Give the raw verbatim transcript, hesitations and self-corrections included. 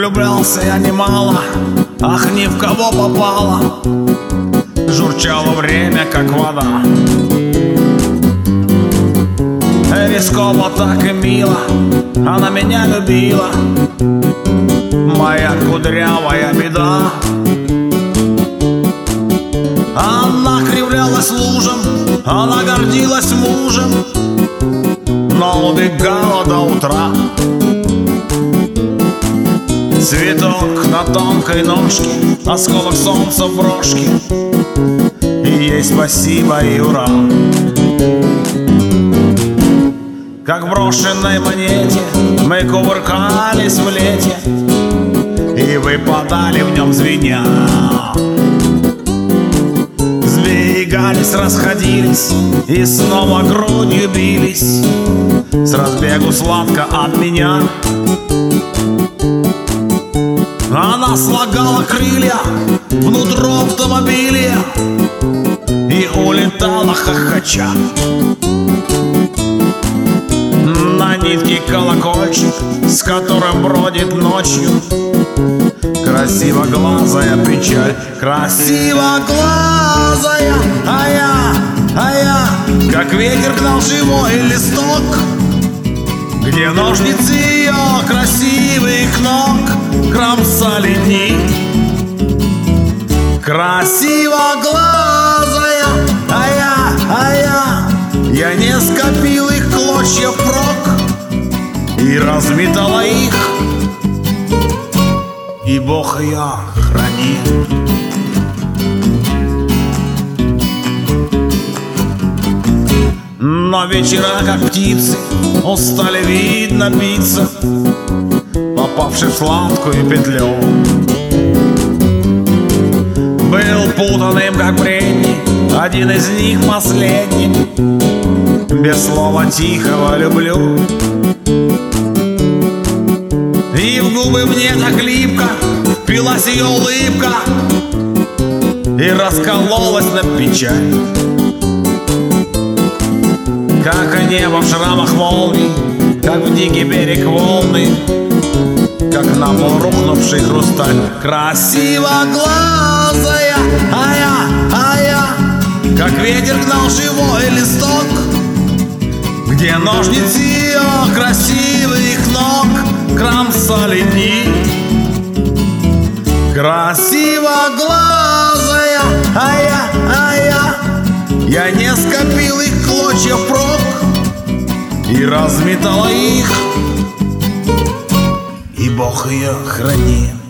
Влюблялся я немало, ах, ни в кого попало. Журчало время, как вода. Рисково так и мило, она меня любила, моя кудрявая беда. Она кривлялась лужем, она гордилась мужем, но убегала до утра. Цветок на тонкой ножке, осколок солнца в брошке, и ей спасибо и ура. Как в брошенной монете мы кувыркались в лете и выпадали в нем звеня. Сбегались, расходились и снова грудью бились, с разбегу сладко от меня. Она слагала крылья внутрь автомобиля и улетала хохоча. На нитке колокольчик, с которым бродит ночью красивоглазая печаль. Красивоглазая, а я, а я, как ветер гнал живой листок, где ножницы ее красивых ног кромсали дни. Красивоглазая, а я, а я, я не скопил их клочья впрок и разметала их, и Бог ее храни. Но вечера, как птицы, устали, видно, биться, попавши в сладкую петлю. Был путанным, как бредни, один из них последний, без слова тихого люблю. И в губы мне так липко впилась ее улыбка и раскололась на печаль. Как небо в шрамах молний, как в дикий берег волны, как на пол рухнувший хрусталь. Красивоглазая, а я, а я, как ветер гнал живой листок, где ножницы ее красивых ног кромсали дни. Красивоглазая, а я, а я, я не скопил их клочья впрок и разметала их, и Бог ее храни.